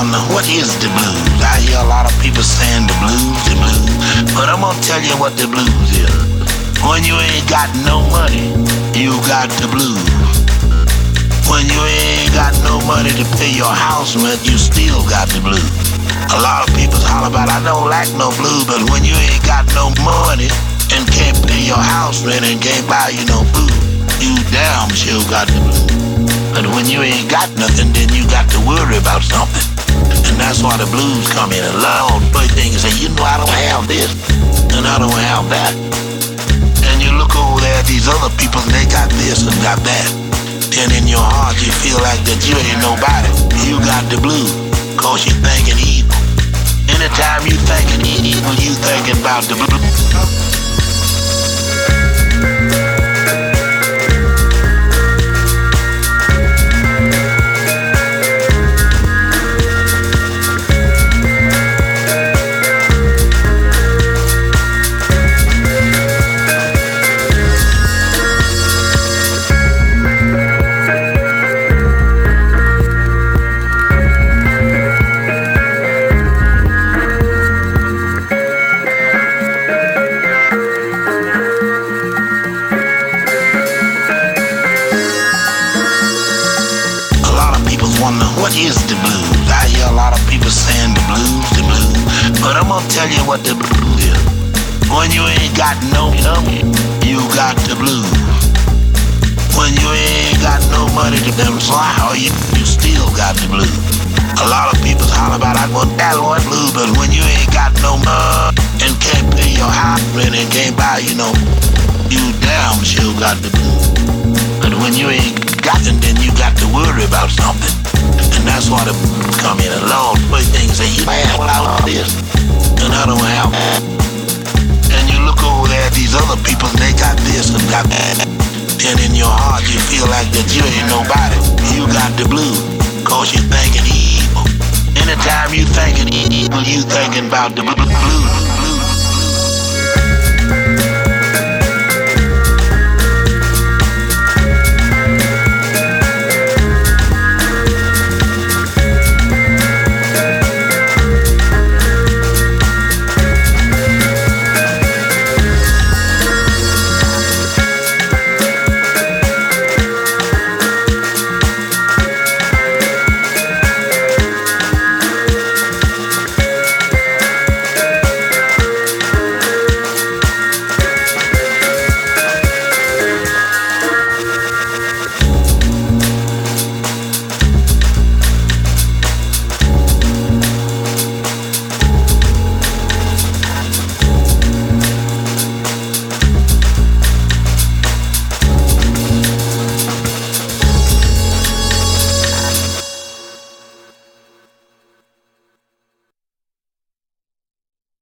wonder what is the blues. I hear a lot of people saying the blues, the blues. But I'm gonna tell you what the blues is. When you ain't got no money, you got the blues. When you ain't got no money to pay your house rent, you still got the blues. A lot of people holler about, I don't like no blues, but when you ain't got no money and can't pay your house rent and can't buy you no food, you damn sure got the blues. But when you ain't got nothing, then you got to worry about something. And that's why the blues come in. A lot of things say, you know, I don't have this, and I don't have that. And you look over there at these other people, and they got this and got that. Then in your heart, you feel like that you ain't nobody. You got the blues, cause you thinking evil. Anytime you thinking evil, you thinking about the blues. What is the blues? I hear a lot of people saying the blues, the blues. But I'm gonna tell you what the blues is. When you ain't got no money, you got the blues. When you ain't got no money to fly, you still got the blues. A lot of people holler about, I want that one blues, but when you ain't got no money and can't pay your house rent and can't buy you no, you damn sure got the blues. But when you ain't got it, then you got to worry about something. And that's why the come in a long way things say, you have all this, and I don't have that. And you look over there at these other people, and they got this and got that. And in your heart, you feel like that you ain't nobody. You got the blues, cause you thinking evil. Anytime you thinking evil, you thinking about the blues.